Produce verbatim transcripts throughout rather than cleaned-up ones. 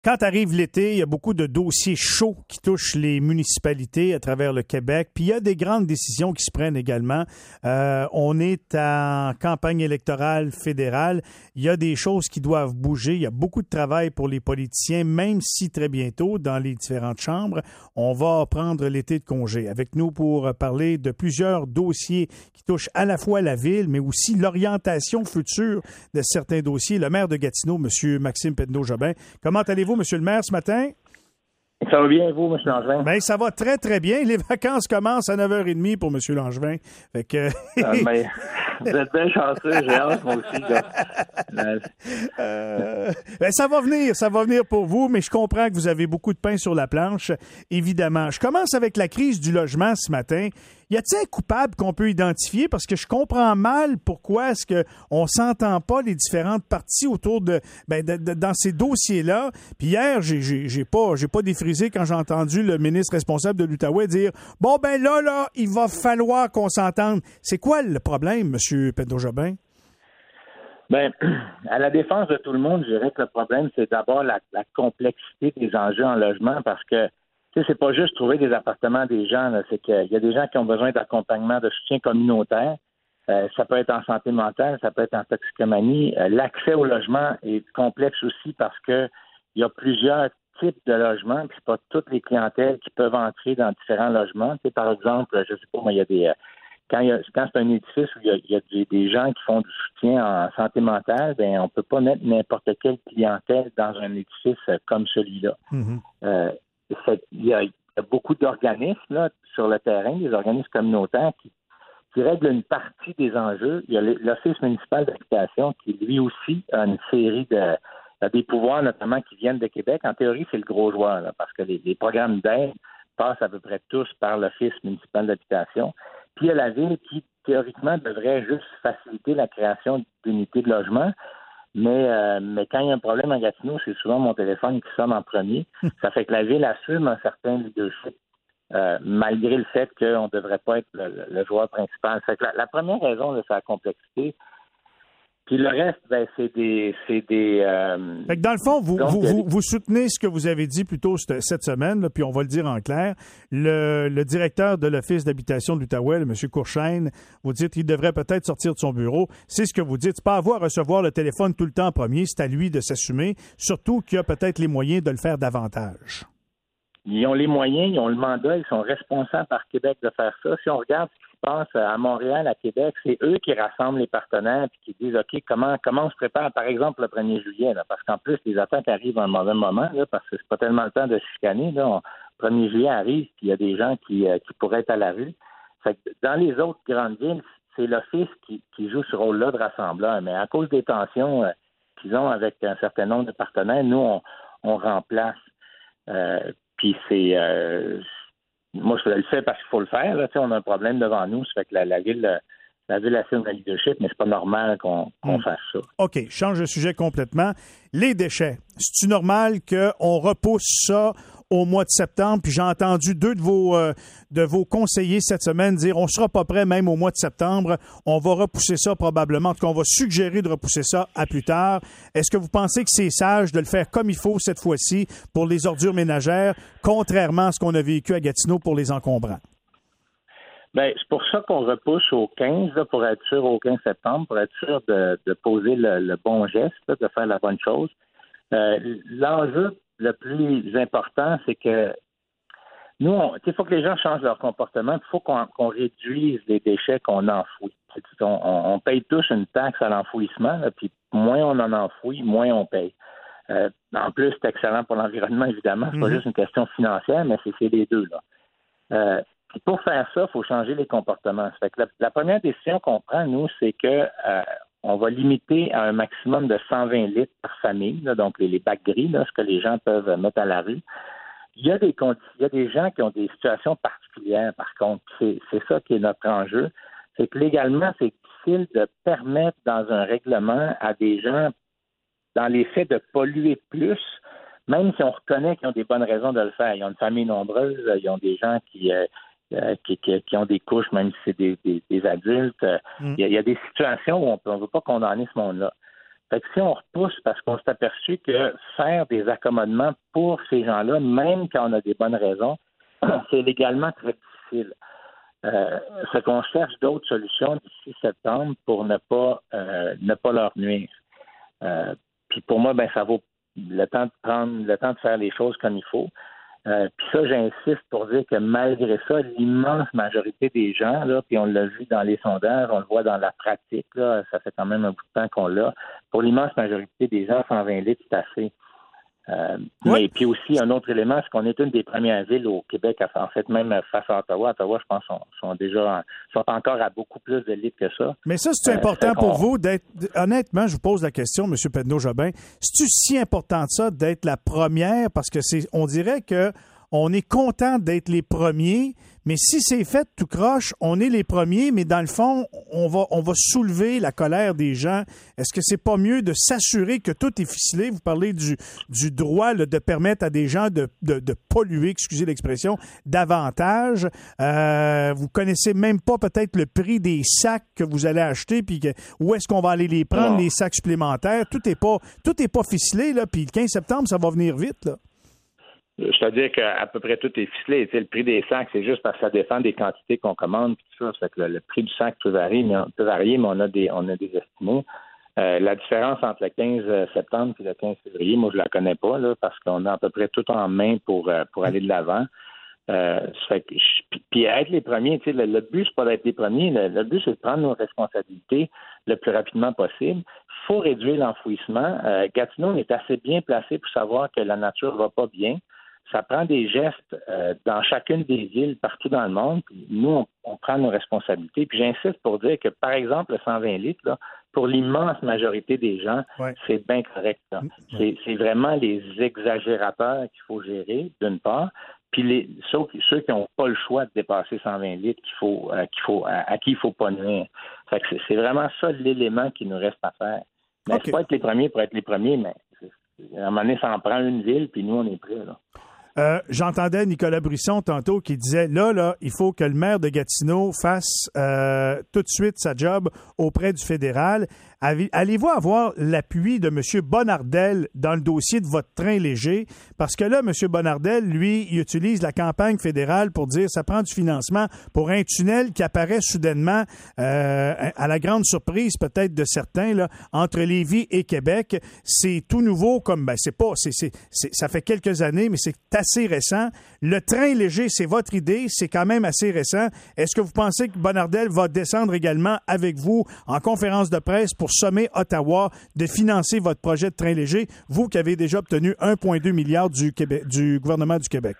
Quand arrive l'été, il y a beaucoup de dossiers chauds qui touchent les municipalités à travers le Québec. Puis il y a des grandes décisions qui se prennent également. Euh, on est en campagne électorale fédérale. Il y a des choses qui doivent bouger. Il y a beaucoup de travail pour les politiciens, même si très bientôt, dans les différentes chambres, on va prendre l'été de congé. Avec nous pour parler de plusieurs dossiers qui touchent à la fois la ville, mais aussi l'orientation future de certains dossiers. Le maire de Gatineau, M. Maxime Penneau-Jobin. Comment allez-vous, Monsieur le maire, ce matin? Ça va bien, vous, M. Langevin? Bien, ça va très, très bien. Les vacances commencent à neuf heures trente pour M. Langevin. Fait que... ah, mais, vous êtes bien chanceux, j'ai hâte, moi aussi. euh, ben, ça va venir, ça va venir pour vous, mais je comprends que vous avez beaucoup de pain sur la planche, évidemment. Je commence avec la crise du logement ce matin. Y a-t-il un coupable qu'on peut identifier? Parce que je comprends mal pourquoi est-ce qu'on s'entend pas les différentes parties autour de, ben, de, de dans ces dossiers-là. Puis hier, j'ai, j'ai, j'ai pas, j'ai pas défrisé quand j'ai entendu le ministre responsable de l'Outaouais dire « Bon, ben là, là, il va falloir qu'on s'entende. » C'est quoi le problème, M. Penneau-Jobin? Ben, à la défense de tout le monde, je dirais que le problème, c'est d'abord la, la complexité des enjeux en logement parce que tu sais, c'est pas juste trouver des appartements des gens, là, c'est qu'il y a des gens qui ont besoin d'accompagnement, de soutien communautaire. Euh, ça peut être en santé mentale, ça peut être en toxicomanie. Euh, l'accès au logement est complexe aussi parce que il y a plusieurs types de logements, puis c'est pas toutes les clientèles qui peuvent entrer dans différents logements. Tu sais, par exemple, je sais pas, mais il y a des euh, quand, il y a, quand c'est un édifice où il y a, il y a des, des gens qui font du soutien en santé mentale, ben on peut pas mettre n'importe quelle clientèle dans un édifice euh, comme celui-là. Mm-hmm. Euh, Il y, a, il y a beaucoup d'organismes là, sur le terrain, des organismes communautaires qui, qui règlent une partie des enjeux. Il y a l'Office municipal d'habitation qui, lui aussi, a une série de a des pouvoirs, notamment, qui viennent de Québec. En théorie, c'est le gros joueur, là, parce que les, les programmes d'aide passent à peu près tous par l'Office municipal d'habitation. Puis il y a la ville qui, théoriquement, devrait juste faciliter la création d'unités de logement. Mais, euh, mais quand il y a un problème à Gatineau, c'est souvent mon téléphone qui sonne en premier. Ça fait que la ville assume un certain leadership, euh, malgré le fait qu'on ne devrait pas être le, le joueur principal. Ça fait que la, la première raison, c'est la complexité. Puis le reste, ben, c'est des... C'est des euh... Fait que dans le fond, vous, Donc, vous, vous, vous soutenez ce que vous avez dit plus tôt cette, cette semaine, là, puis on va le dire en clair. Le, le directeur de l'Office d'habitation de l'Outaouais, M. Courchaine, vous dites qu'il devrait peut-être sortir de son bureau. C'est ce que vous dites. C'est pas avoir à recevoir le téléphone tout le temps en premier. C'est à lui de s'assumer, surtout qu'il a peut-être les moyens de le faire davantage. Ils ont les moyens, ils ont le mandat, ils sont responsables par Québec de faire ça. Si on regarde ce qui se passe à Montréal, à Québec, c'est eux qui rassemblent les partenaires et qui disent OK, comment comment on se prépare, par exemple, le premier juillet, là, parce qu'en plus, les attaques arrivent à un mauvais moment, là, parce que c'est pas tellement le temps de se chicaner. Là. On, le premier juillet arrive, puis il y a des gens qui, euh, qui pourraient être à la rue. Fait que dans les autres grandes villes, c'est l'Office qui, qui joue ce rôle-là de rassembleur. Mais à cause des tensions euh, qu'ils ont avec un certain nombre de partenaires, nous, on, on remplace. Euh, Puis c'est euh, moi je le fais parce qu'il faut le faire. Là, on a un problème devant nous, ça fait que la, la ville la ville assume le leadership, mais c'est pas normal qu'on, qu'on mmh. fasse ça. OK, change de sujet complètement. Les déchets, c'est-tu normal qu'on repousse ça au mois de septembre? Puis j'ai entendu deux de vos euh, de vos conseillers cette semaine dire on sera pas prêt même au mois de septembre, on va repousser ça probablement, en tout cas on va suggérer de repousser ça à plus tard. Est-ce que vous pensez que c'est sage de le faire comme il faut cette fois-ci pour les ordures ménagères, contrairement à ce qu'on a vécu à Gatineau pour les encombrants? Bien, c'est pour ça qu'on repousse au quinze, là, pour être sûr, au quinze septembre, pour être sûr de, de poser le, le bon geste, là, de faire la bonne chose. Euh, l'enjeu le plus important, c'est que nous, il faut que les gens changent leur comportement. Il faut qu'on, qu'on réduise les déchets qu'on enfouit. On, on, on paye tous une taxe à l'enfouissement, là, puis moins on en enfouit, moins on paye. Euh, en plus, c'est excellent pour l'environnement, évidemment. C'est mm-hmm. pas juste une question financière, mais c'est, c'est les deux, là. Euh, Puis pour faire ça, il faut changer les comportements. Ça fait que la, la première décision qu'on prend, nous, c'est que euh, on va limiter à un maximum de cent vingt litres par famille, là, donc les, les bacs gris, là, ce que les gens peuvent mettre à la rue. Il y a des il y a des gens qui ont des situations particulières, par contre. C'est, c'est ça qui est notre enjeu. C'est que légalement, c'est difficile de permettre dans un règlement à des gens, dans les faits, de polluer plus, même si on reconnaît qu'ils ont des bonnes raisons de le faire. Ils ont une famille nombreuse, ils ont des gens qui... Euh, Euh, qui, qui, qui ont des couches, même si c'est des, des, des adultes. Mm. Il, y a, il y a des situations où on ne veut pas condamner ce monde-là. Fait que si on repousse parce qu'on s'est aperçu que faire des accommodements pour ces gens-là, même quand on a des bonnes raisons, c'est légalement très difficile. Euh, fait qu'on cherche d'autres solutions d'ici septembre pour ne pas euh, ne pas leur nuire. Euh, puis pour moi, ben ça vaut le temps de prendre le temps de faire les choses comme il faut. Euh, puis ça, j'insiste pour dire que malgré ça, l'immense majorité des gens, là, puis on l'a vu dans les sondages, on le voit dans la pratique, là, ça fait quand même un bout de temps qu'on l'a, pour l'immense majorité des gens, cent vingt litres, c'est assez. Euh, oui. Mais puis aussi, un autre élément, c'est qu'on est une des premières villes au Québec, en fait, même face à Ottawa. Ottawa, je pense, sont, sont déjà sont encore à beaucoup plus de litres que ça. Mais ça, c'est euh, important pour vous d'être... Honnêtement, je vous pose la question, M. Pedneau-Jobin, c'est-tu si important de ça d'être la première? Parce que c'est, on dirait que on est content d'être les premiers, mais si c'est fait tout croche, on est les premiers, mais dans le fond, on va, on va soulever la colère des gens. Est-ce que c'est pas mieux de s'assurer que tout est ficelé? Vous parlez du, du droit là, de permettre à des gens de, de, de polluer, excusez l'expression, davantage. Euh, vous connaissez même pas peut-être le prix des sacs que vous allez acheter, puis que, où est-ce qu'on va aller les prendre, les sacs supplémentaires. Tout est pas, tout est pas ficelé, là, puis le quinze septembre, ça va venir vite, là. Je te dis qu'à peu près tout est ficelé. Tu sais, le prix des sacs, c'est juste parce que ça dépend des quantités qu'on commande. Tout ça, ça fait que le, le prix du sac peut varier, mais on, peut varier, mais on a des, on a des estimés. Euh, la différence entre le quinze septembre et le quinze février, moi, je la connais pas, là, parce qu'on a à peu près tout en main pour, pour aller de l'avant. Euh, ça fait que, puis être les premiers, tu sais, le, le but, c'est pas d'être les premiers. Le, le but, c'est de prendre nos responsabilités le plus rapidement possible. Il faut réduire l'enfouissement. Euh, Gatineau est assez bien placé pour savoir que la nature va pas bien. Ça prend des gestes euh, dans chacune des villes partout dans le monde. Puis nous, on, on prend nos responsabilités. Puis j'insiste pour dire que, par exemple, le cent vingt litres, là, pour l'immense majorité des gens, ouais. c'est bien correct. Là. C'est, c'est vraiment les exagérateurs qu'il faut gérer, d'une part. Puis les, ceux, ceux qui n'ont pas le choix de dépasser cent vingt litres qu'il faut, euh, qu'il faut, à, à qui il ne faut pas nuire. Fait que c'est, c'est vraiment ça l'élément qui nous reste à faire. Mais okay. c'est pas être les premiers pour être les premiers, mais à un moment donné, ça en prend une ville, puis nous, on est prêts, là. Euh, j'entendais Nicolas Brisson tantôt qui disait là, là, il faut que le maire de Gatineau fasse euh, tout de suite sa job auprès du fédéral. Allez-vous avoir l'appui de M. Bonnardel dans le dossier de votre train léger? Parce que là, M. Bonnardel, lui, il utilise la campagne fédérale pour dire ça prend du financement pour un tunnel qui apparaît soudainement, euh, à la grande surprise peut-être de certains, là, entre Lévis et Québec. C'est tout nouveau, comme ben c'est pas, c'est, c'est, c'est, ça fait quelques années, mais c'est assez récent. Le train léger, c'est votre idée, c'est quand même assez récent. Est-ce que vous pensez que Bonnardel va descendre également avec vous en conférence de presse pour sommer Ottawa de financer votre projet de train léger, vous qui avez déjà obtenu un virgule deux milliard du Québec, du gouvernement du Québec?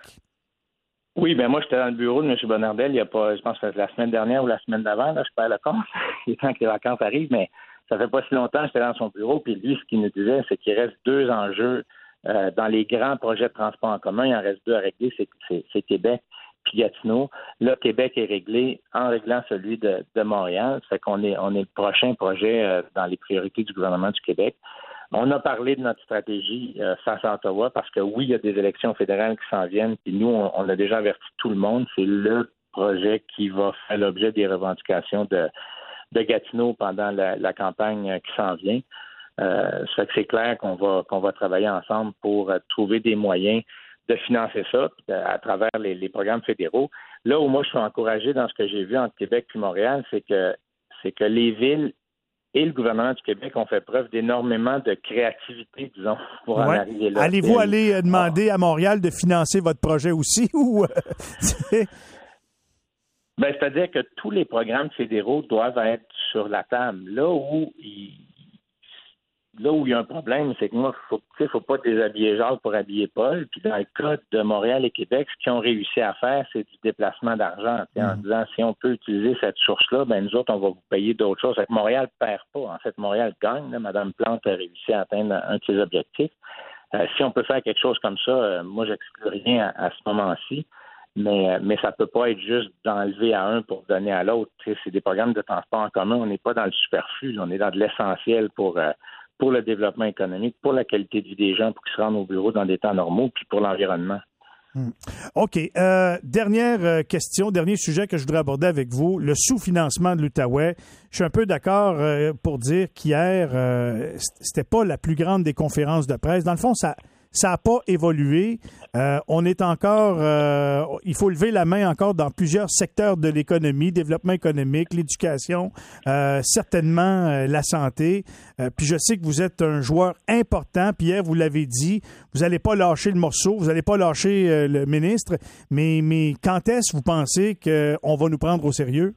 Oui, ben moi, j'étais dans le bureau de M. Bonnardel il y a pas, je pense que la semaine dernière ou la semaine d'avant, là, je perds le compte, le temps que les vacances arrivent, mais ça fait pas si longtemps que j'étais dans son bureau, puis lui, ce qu'il nous disait, c'est qu'il reste deux enjeux euh, dans les grands projets de transport en commun. Il en reste deux à régler, c'est, c'est, c'est Québec puis Gatineau. Là, Québec est réglé en réglant celui de, de Montréal. Ça fait qu'on est, on est le prochain projet euh, dans les priorités du gouvernement du Québec. On a parlé de notre stratégie euh, face à Ottawa parce que oui, il y a des élections fédérales qui s'en viennent, puis nous, on, on a déjà averti tout le monde. C'est le projet qui va faire l'objet des revendications de, de Gatineau pendant la, la campagne qui s'en vient. Euh, ça fait que c'est clair qu'on va, qu'on va travailler ensemble pour euh, trouver des moyens de financer ça à travers les, les programmes fédéraux. Là où moi je suis encouragé dans ce que j'ai vu entre Québec et Montréal, c'est que c'est que les villes et le gouvernement du Québec ont fait preuve d'énormément de créativité, disons, pour ouais. en arriver là. Allez-vous et, aller demander ah. à Montréal de financer votre projet aussi ou ben, c'est-à-dire que tous les programmes fédéraux doivent être sur la table. Là où ils Là où il y a un problème, c'est que moi, il ne faut, faut pas déshabiller Jacques pour habiller Paul. Puis dans le cas de Montréal et Québec, ce qu'ils ont réussi à faire, c'est du déplacement d'argent. Mmh. En disant, si on peut utiliser cette source-là, ben nous autres, on va vous payer d'autres choses. Fait que Montréal ne perd pas. En fait, Montréal gagne. Là. Mme Plante a réussi à atteindre un de ses objectifs. Euh, si on peut faire quelque chose comme ça, euh, moi, j'exclus rien à, à ce moment-ci. Mais, mais ça ne peut pas être juste d'enlever à un pour donner à l'autre. T'sais, c'est des programmes de transport en commun. On n'est pas dans le superflu. On est dans de l'essentiel pour... Euh, pour le développement économique, pour la qualité de vie des gens, pour qu'ils se rendent au bureau dans des temps normaux, puis pour l'environnement. Hmm. OK. Euh, dernière question, dernier sujet que je voudrais aborder avec vous, le sous-financement de l'Outaouais. Je suis un peu d'accord euh, pour dire qu'hier, euh, c'était pas la plus grande des conférences de presse. Dans le fond, ça ça n'a pas évolué. Euh, on est encore, euh, il faut lever la main encore dans plusieurs secteurs de l'économie, développement économique, l'éducation, euh, certainement euh, la santé. Euh, puis je sais que vous êtes un joueur important. Puis hier, vous l'avez dit, vous n'allez pas lâcher le morceau, vous n'allez pas lâcher euh, le ministre. Mais, mais quand est-ce vous pensez qu'on va nous prendre au sérieux?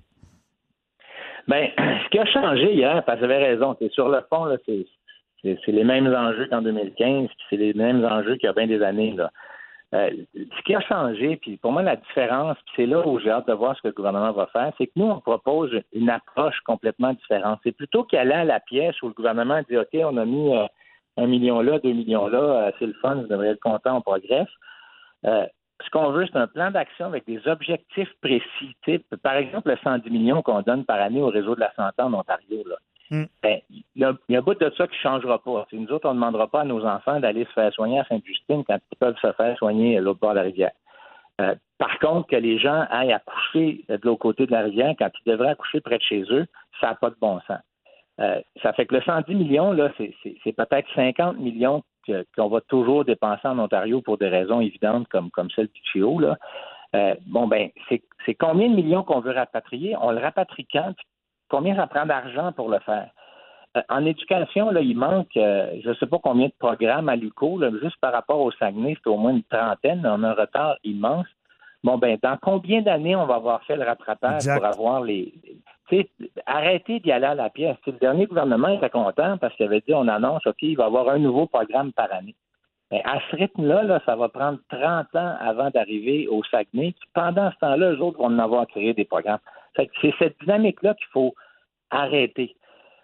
Bien, ce qui a changé hier, parce que vous avez raison, c'est sur le fond, là, c'est C'est, c'est les mêmes enjeux qu'en deux mille quinze, puis c'est les mêmes enjeux qu'il y a bien des années. Là. Euh, ce qui a changé, puis pour moi, la différence, puis c'est là où j'ai hâte de voir ce que le gouvernement va faire, c'est que nous, on propose une approche complètement différente. C'est plutôt qu'aller à la pièce où le gouvernement dit OK, on a mis euh, un million là, deux millions là, euh, c'est le fun, vous devriez être content, on progresse. Euh, ce qu'on veut, c'est un plan d'action avec des objectifs précis. Type, par exemple, le cent dix millions qu'on donne par année au réseau de la santé en Ontario, là. Mm. Ben, il y, a, il y a un bout de ça qui ne changera pas. T'sais, nous autres, on ne demandera pas à nos enfants d'aller se faire soigner à Sainte-Justine quand ils peuvent se faire soigner à l'autre bord de la rivière. Euh, par contre, que les gens aillent accoucher de l'autre côté de la rivière quand ils devraient accoucher près de chez eux, ça n'a pas de bon sens. Euh, ça fait que le cent dix millions, là, c'est, c'est, c'est peut-être cinquante millions que, qu'on va toujours dépenser en Ontario pour des raisons évidentes comme, comme celle du C I O. Là. Euh, bon, ben, c'est, c'est combien de millions qu'on veut rapatrier? On le rapatrie quand? Combien ça prend d'argent pour le faire? Euh, en éducation, là, il manque, euh, je ne sais pas combien de programmes à l'U Q O, là, juste par rapport au Saguenay, c'est au moins une trentaine, on a un retard immense. Bon, ben, dans combien d'années on va avoir fait le rattrapage exact. Pour avoir les... Tu sais, arrêtez d'y aller à la pièce. T'sais, le dernier gouvernement était content parce qu'il avait dit, on annonce, OK, il va y avoir un nouveau programme par année. Mais à ce rythme-là, là, ça va prendre trente ans avant d'arriver au Saguenay. Puis pendant ce temps-là, eux autres vont en avoir créé des programmes. Fait que c'est cette dynamique-là qu'il faut arrêter.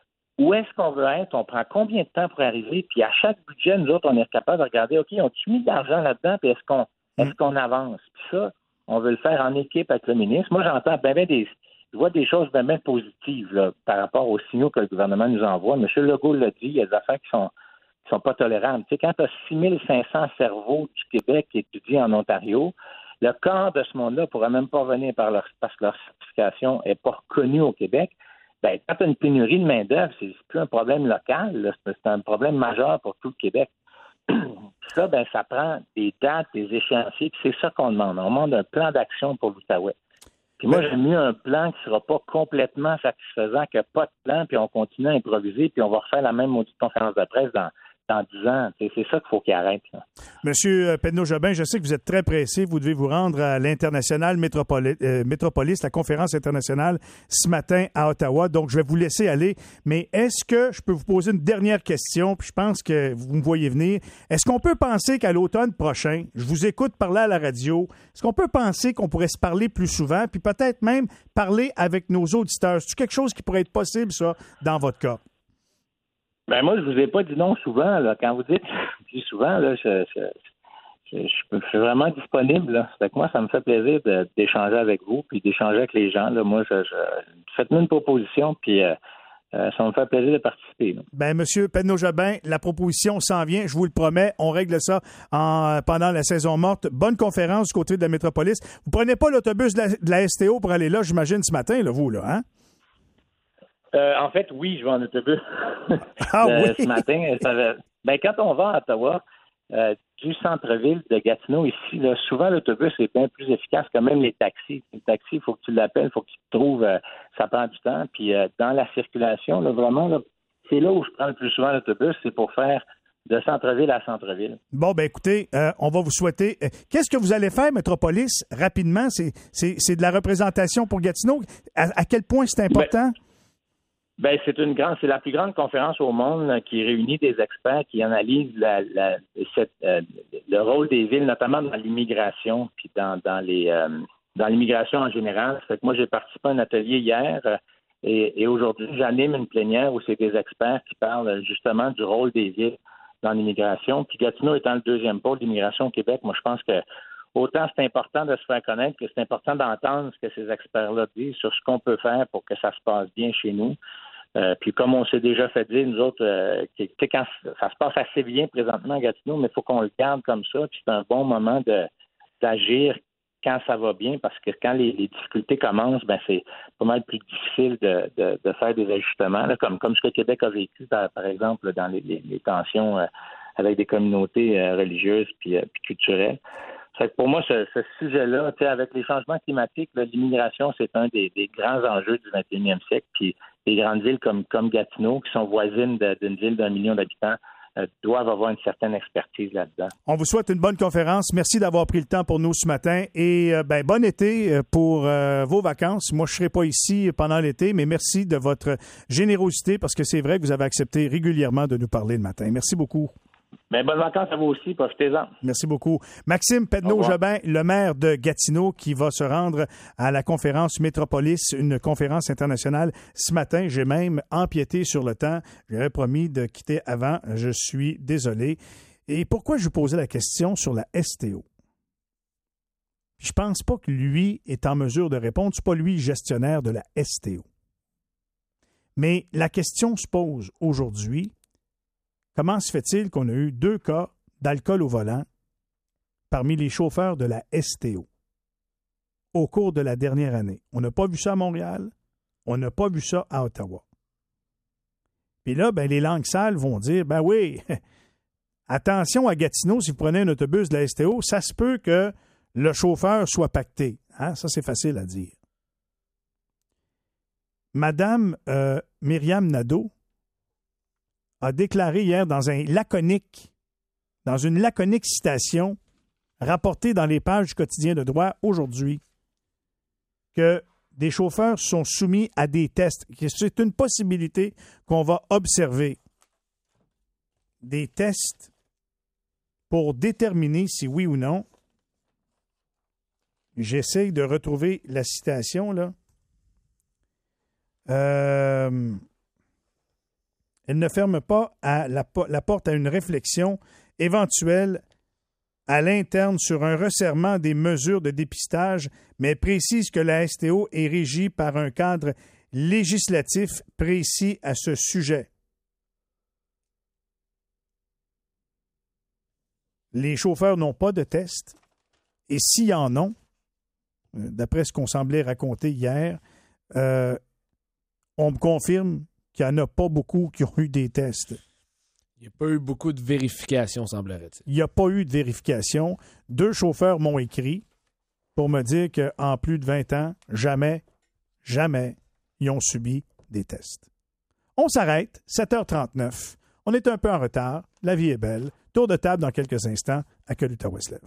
Où est-ce qu'on veut être? On prend combien de temps pour arriver? Puis à chaque budget, nous autres, on est capable de regarder, OK, ont-tu mis de l'argent là-dedans? Puis est-ce qu'on est-ce qu'on avance? Puis ça, on veut le faire en équipe avec le ministre. Moi, j'entends bien, bien des... Je vois des choses bien, bien positives là, par rapport aux signaux que le gouvernement nous envoie. M. Legault l'a dit, il y a des affaires qui sont qui sont pas tolérables. Tu sais, quand tu as six mille cinq cents cerveaux du Québec qui étudient en Ontario, le quart de ce monde-là ne pourra même pas venir par leur, parce que leur certification n'est pas reconnue au Québec. Ben, quand tu as une pénurie de main-d'œuvre, c'est plus un problème local, là, c'est un problème majeur pour tout le Québec. Ça, ben, ça prend des dates, des échéanciers, puis c'est ça qu'on demande. On demande un plan d'action pour l'Outaouais. Puis moi, j'aime mieux un plan qui ne sera pas complètement satisfaisant que pas de plan, puis on continue à improviser, puis on va refaire la même maudite conférence de presse dans dans dix ans. C'est, c'est ça qu'il faut qu'il arrête. Là. Monsieur Penneau-Jobin, je sais que vous êtes très pressé. Vous devez vous rendre à l'International Métropoli- euh, Métropolis, la conférence internationale, ce matin à Ottawa. Donc, je vais vous laisser aller. Mais est-ce que je peux vous poser une dernière question? Puis je pense que vous me voyez venir. Est-ce qu'on peut penser qu'à l'automne prochain, je vous écoute parler à la radio, est-ce qu'on peut penser qu'on pourrait se parler plus souvent, puis peut-être même parler avec nos auditeurs? C'est quelque chose qui pourrait être possible, ça, dans votre cas? Ben moi, je vous ai pas dit non souvent. Là. Quand vous dites je dis souvent, là, je, je, je, je suis vraiment disponible. Là. Fait que moi, ça me fait plaisir de, d'échanger avec vous puis d'échanger avec les gens. Là. Moi, je, je, faites-moi une proposition, puis euh, euh, ça me fait plaisir de participer. Là. Ben, Monsieur Penneau-Jobin, la proposition s'en vient, je vous le promets. On règle ça en, pendant la saison morte. Bonne conférence du côté de la Métropolis. Vous prenez pas l'autobus de la, de la S T O pour aller là, j'imagine, ce matin, là, vous, là, hein? Euh, en fait, oui, je vais en autobus. Ah euh, oui? Ce matin, ça va... ben, quand on va à Ottawa, euh, du centre-ville de Gatineau, ici, là, souvent l'autobus est bien plus efficace que même les taxis. Les taxis, il faut que tu l'appelles, il faut que tu te trouves, euh, ça prend du temps. Puis euh, dans la circulation, là, vraiment, là, c'est là où je prends le plus souvent l'autobus, c'est pour faire de centre-ville à centre-ville. Bon, ben écoutez, euh, on va vous souhaiter... Euh, qu'est-ce que vous allez faire, Métropolis, rapidement? C'est, c'est, c'est de la représentation pour Gatineau. À, à quel point c'est important? Ben... Ben, c'est une grande, c'est la plus grande conférence au monde là, qui réunit des experts qui analysent la, la, cette, euh, le rôle des villes, notamment dans l'immigration, puis dans, dans les euh, dans l'immigration en général. Fait que moi, j'ai participé à un atelier hier euh, et, et aujourd'hui, j'anime une plénière où c'est des experts qui parlent justement du rôle des villes dans l'immigration. Puis Gatineau étant le deuxième pôle d'immigration au Québec, moi, je pense que autant c'est important de se faire connaître que c'est important d'entendre ce que ces experts-là disent sur ce qu'on peut faire pour que ça se passe bien chez nous. Euh, puis comme on s'est déjà fait dire, nous autres, euh, quand ça se passe assez bien présentement à Gatineau, mais il faut qu'on le garde comme ça. Puis c'est un bon moment de, d'agir quand ça va bien, parce que quand les, les difficultés commencent, ben c'est pas mal plus difficile de, de, de faire des ajustements, là, comme, comme ce que Québec a vécu, par, par exemple, dans les, les, les tensions euh, avec des communautés euh, religieuses puis, euh, puis culturelles. Fait que pour moi, ce, ce sujet-là, avec les changements climatiques, là, l'immigration, c'est un des, des grands enjeux du vingt et unième siècle. Puis les grandes villes comme, comme Gatineau, qui sont voisines de, d'une ville d'un million d'habitants, euh, doivent avoir une certaine expertise là-dedans. On vous souhaite une bonne conférence. Merci d'avoir pris le temps pour nous ce matin. Et euh, ben, bon été pour euh, vos vacances. Moi, je ne serai pas ici pendant l'été, mais merci de votre générosité parce que c'est vrai que vous avez accepté régulièrement de nous parler le matin. Merci beaucoup. Bien, bonnes vacances à vous aussi, profitez-en. Merci beaucoup. Maxime Pedneau-Jobin, le maire de Gatineau, qui va se rendre à la conférence Métropolis, une conférence internationale ce matin. J'ai même empiété sur le temps. J'avais promis de quitter avant. Je suis désolé. Et pourquoi je vous posais la question sur la S T O? Je pense pas que lui est en mesure de répondre. C'est pas lui gestionnaire de la S T O. Mais la question se pose aujourd'hui. Comment se fait-il qu'on a eu deux cas d'alcool au volant parmi les chauffeurs de la S T O au cours de la dernière année? On n'a pas vu ça à Montréal, on n'a pas vu ça à Ottawa. Puis là, ben, les langues sales vont dire, ben oui, attention à Gatineau, si vous prenez un autobus de la S T O, ça se peut que le chauffeur soit pacté. Hein? Ça, c'est facile à dire. Madame euh, Myriam Nadeau a déclaré hier dans un laconique, dans une laconique citation rapportée dans les pages du quotidien de droit aujourd'hui, que des chauffeurs sont soumis à des tests, que c'est une possibilité qu'on va observer. Des tests pour déterminer si oui ou non. J'essaie de retrouver la citation, là. Euh... Elle ne ferme pas à la, la porte à une réflexion éventuelle à l'interne sur un resserrement des mesures de dépistage, mais précise que la S T O est régie par un cadre législatif précis à ce sujet. Les chauffeurs n'ont pas de test, et s'il y en ont, d'après ce qu'on semblait raconter hier, euh, on me confirme qu'il n'y en a pas beaucoup qui ont eu des tests. Il n'y a pas eu beaucoup de vérifications, semblerait-il. Il n'y a pas eu de vérification. Deux chauffeurs m'ont écrit pour me dire qu'en plus de vingt ans, jamais, jamais, ils ont subi des tests. On s'arrête, sept heures trente-neuf. On est un peu en retard. La vie est belle. Tour de table dans quelques instants à Que l'Outaouais se lève.